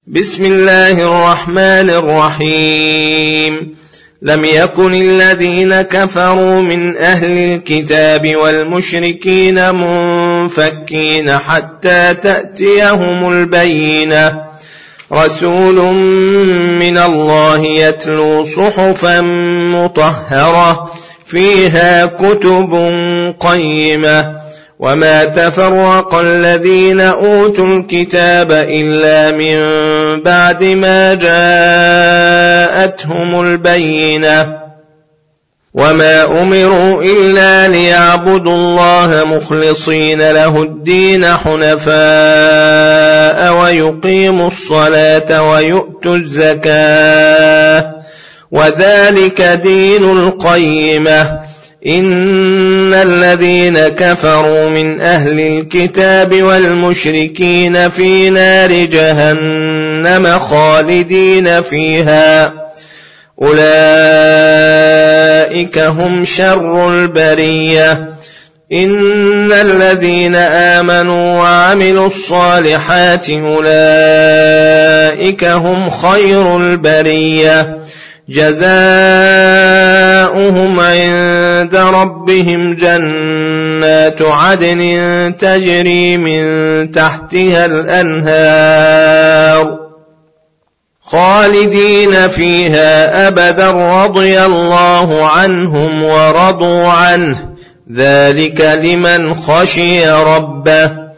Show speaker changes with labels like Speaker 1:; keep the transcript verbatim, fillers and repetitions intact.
Speaker 1: بسم الله الرحمن الرحيم لم يكن الذين كفروا من أهل الكتاب والمشركين منفكين حتى تأتيهم البينة رسول من الله يتلو صحفا مطهرة فيها كتب قيمة وما تفرق الذين أوتوا الكتاب إلا من بعد ما جاءتهم البينة وما أمروا إلا ليعبدوا الله مخلصين له الدين حنفاء ويقيموا الصلاة ويؤتوا الزكاة وذلك دين القيمة إن الذين كفروا من أهل الكتاب والمشركين في نار جهنم خالدين فيها أولئك هم شر البرية إن الذين آمنوا وعملوا الصالحات أولئك هم خير البرية جزاؤهم عند ربهم جنات عدن تجري من تحتها الأنهار خالدين فيها أبدا رضي الله عنهم ورضوا عنه ذلك لمن خشي ربه